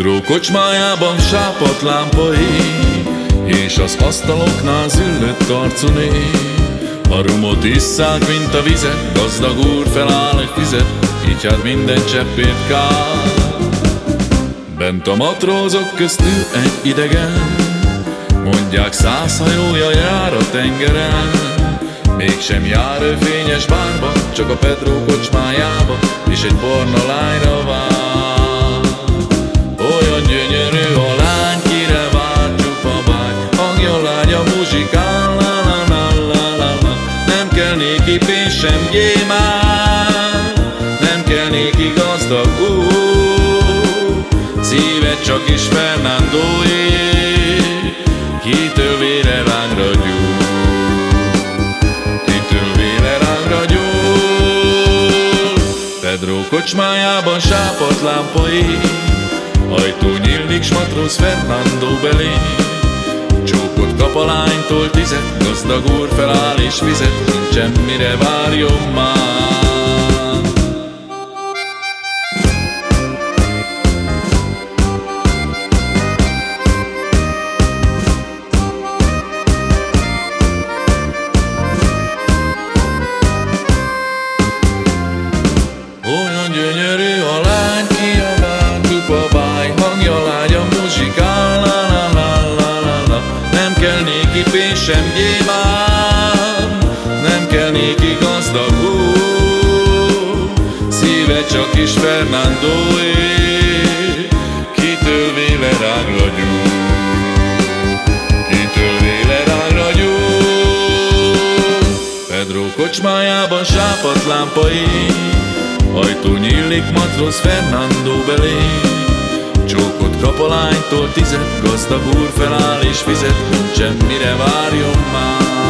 Pedro kocsmájában sápadt lámpai, és az asztaloknál züllött arcú nép. A rumot isszák, mint a vizet, gazdag úr feláll egy fizet, így hát minden cseppét kár. Bent a matrózok köztül egy idegen, mondják 100 hajója jár a tengeren. Mégsem jár ő fényes bárba, csak a Pedro kocsmájába, és egy barna lányra vár. Olyan gyönyörű a lány, kire vár csupa bágy, hangja lágya muzsikál, la la la la la la. Nem kell néki pénz sem gyémán, nem kell néki gazdag úr, szíve csak is Fernandóé, kitől vére rángra gyúr. Pedro kocsmájában sápadt lámpai, ajtó nyílik, s matróz Fernando belé. Csókot kap a lánytól 10, gazdag úr feláll és fizet, nincsen mire várjon már. Gyönyörű a lány, kiabál, csupa báj, hangja lágya muzsikál, la la la la la la. Nem kell néki pénz sem gyémán, nem kell néki gazdag úr, szíve csak is Fernandóé, kitől véle rágra gyúr, kitől véle rágra gyúr. Pedro kocsmájában sápadt lámpai, ajtó nyílik, matróz Fernando belé. Csókot kap a lánytól 10, gazdag úr feláll és fizet, nincsen mire várjon már.